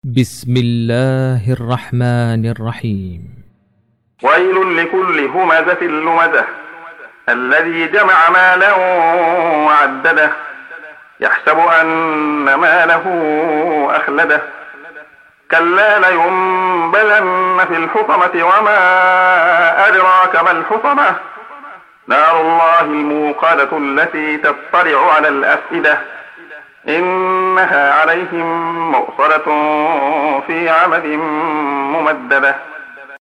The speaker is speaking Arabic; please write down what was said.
بسم الله الرحمن الرحيم. ويل لكل همزة لمزة الذي جمع مالا وعدده يحسب أن ماله أخلده كلا لينبذن في الحطمة وما أدراك ما الحطمة نار الله الموقدة التي تطلع على الأفئدة إنها عليهم مؤصدة في عمد ممددة.